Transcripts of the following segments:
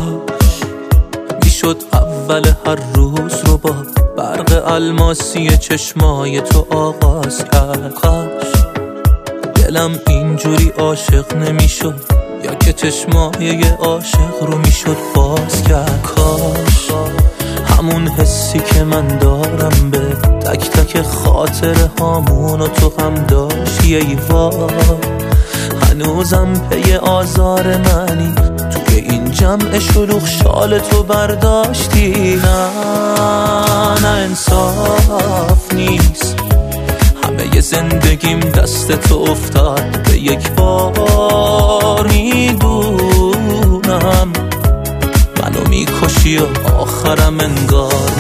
میشد اول هر روز رو با برق الماسی چشمای تو آغاز کرد. کاش دلم اینجوری عاشق نمیشد، یا که چشمای عاشق رو میشد باز کرد. کاش همون حسی که من دارم به تک تک خاطره هامونو تو هم داشتی. ای وای هنوزم پی آزار منی، توی این جمع شلوغ شال تو برداشتی. نه انصاف نیست، همه ی زندگیم دست تو افتاد به یک بار. میدونم منو میکشی و آخرم انگار.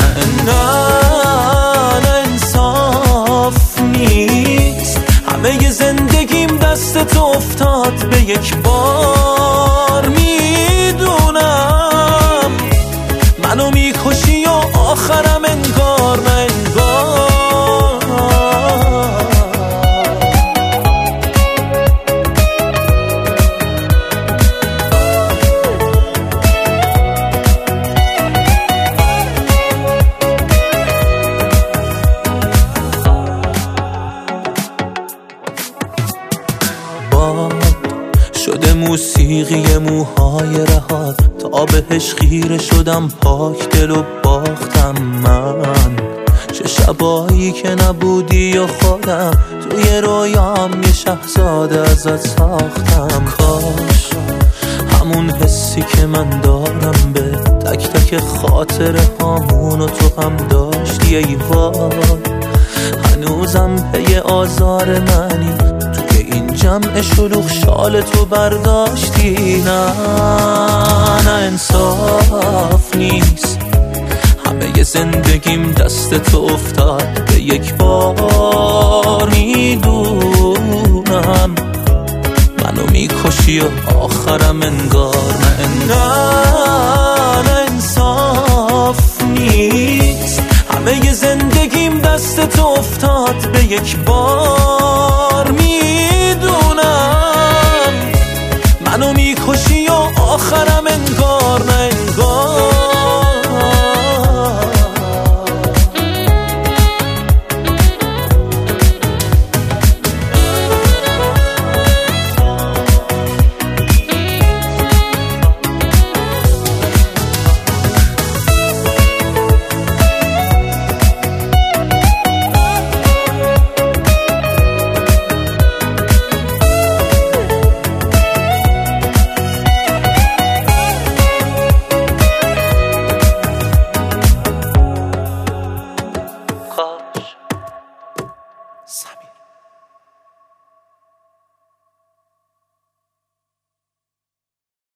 نه انصاف نیست، همه ی زندگیم دست تو افتاد به یک بار. میدونم منو میکشی و آخرم انگار. نه انگار. شده موسیقی موهای رهات، تا بهش خیره شدم پاک دل و باختم. من چه شبایی که نبودی و خودم توی رویام یه شهزاده ازت ساختم. کاش همون حسی که من دارم به تک تک خاطره هامونو تو هم داشتی. ای وای هنوزم پی آزار منی، این جمع شلوغ شال تو برداشتی. نه انصاف نیست، همه ی زندگیم دست تو افتاد به یک بار. میدونم منو میکشی و آخرم انگار. نه انصاف نیست، همه ی زندگیم دست تو افتاد به یک بار. میدونم منو میکشی و آخرم انگار.